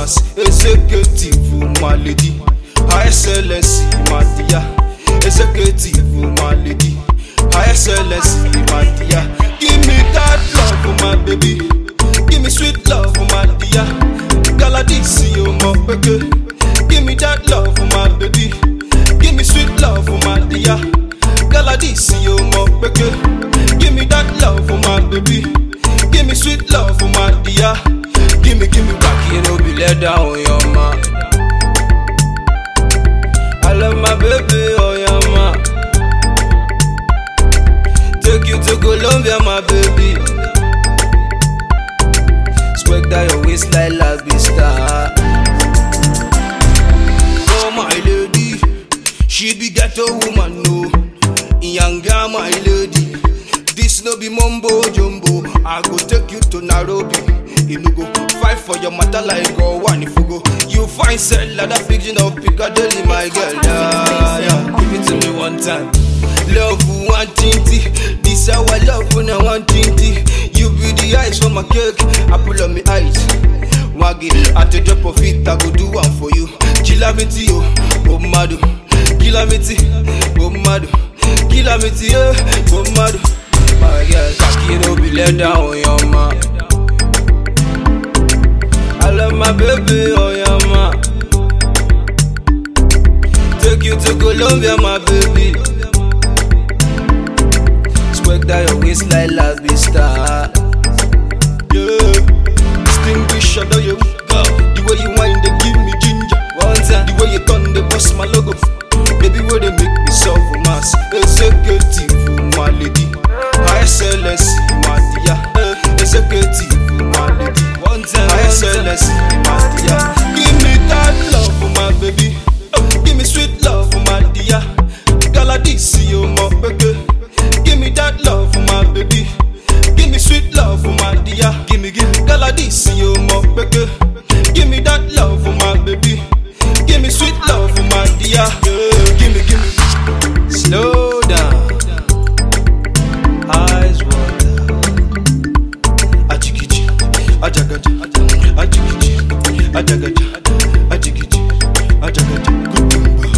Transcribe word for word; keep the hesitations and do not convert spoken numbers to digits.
mass. Executive, my lady. High Excellency, my dear. Executive, my lady. High Excellency, my dear. Give me that love, my baby. Give me sweet love, my dear. Galadisi, oh my baby. Give me that love, my baby. Give me sweet love, my dear. Galadisi, oh my baby. Give me that love, my baby. Give me sweet love, my dear. Give me, give me back, you know, be let down, your man. I love my baby, oh yeah, ma. Take you to Colombia, my baby. Swag that your waist like La Vista. Oh my lady, she be ghetto woman, no. Yanga, my lady. This no be mumbo jumbo. I go take you to Nairobi. You go fight for your matter like go one if you go. You find sell like that pigeon of Piccadilly, my girl. Yeah, yeah. Give it to me one time. Love one tinty. This how I love when I want tinty. You be the eyes for my cake. I pull on me eyes. Waggy, at the drop of it, I go do one for you. Kilamity, oh, oh madu. Kilamity, oh madu. Kilamity, oh madu. My girl, cocky no be let down, your man. I love my baby, oh yeah, ma. Take you to Colombia, my baby. Swag that your waist like La Vista. Yeah, distinguish, I know you go. The way you whine, they give me ginger. One time, the way you turn, they bust my logo. Baby, where they make me self mass. Executive, my lady. High Excellency, my dear. Executive, my lady. One time, High Excellency, my dear. Give me that love for my baby. Give me sweet love for my dear. Galadisi, oh my baby. Give me that love for my baby. Give me sweet love for my dear. Give me, give me Galadisi, oh my baby. Give me that love for my baby. Give me sweet love for my dear. Yeah. Give me, give me. Slow down. Eyes water. Ajikichi, ajagaja, ajikichi, ajagaja, ajikichi, ajagaja. Kutumba.